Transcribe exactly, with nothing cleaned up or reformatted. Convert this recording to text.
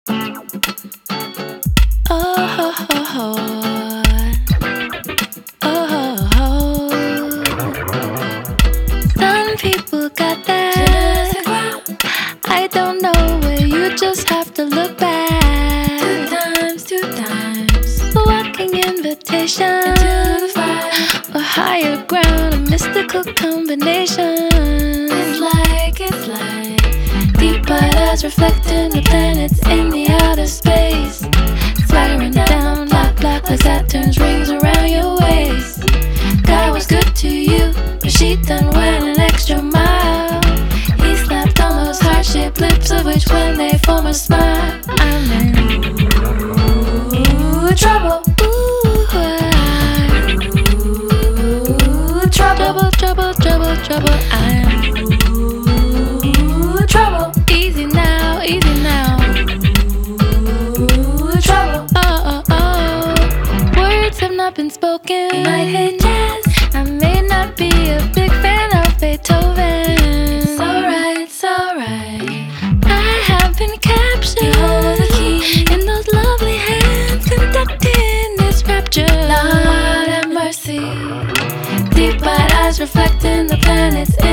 Oh, oh, oh, oh, oh. Some people got that. I don't know where you just have to look back. Two times, two times. Walking invitation Into the fire. a higher ground, a mystical combination. It's like, it's like Deep bright eyes reflecting the planets in the outer space. Flattering down like black like Saturn's rings around your waist. God was good to you, but she done went an extra mile. He slapped on those heart-shaped lips of which when they form a smile, I'm in ooh, trouble. Ooh, I, Ooh, trouble. trouble, trouble, trouble, trouble. I'm Ooh, trouble. easy now, easy now. Ooh, trouble. Oh, oh, oh. Words have not been spoken. You might hate jazz. I may not be a big fan of Beethoven. It's alright, it's alright. I have been captured You hold the key in those lovely hands, conducting this rapture. Lord have mercy. Deep bright eyes reflecting the planets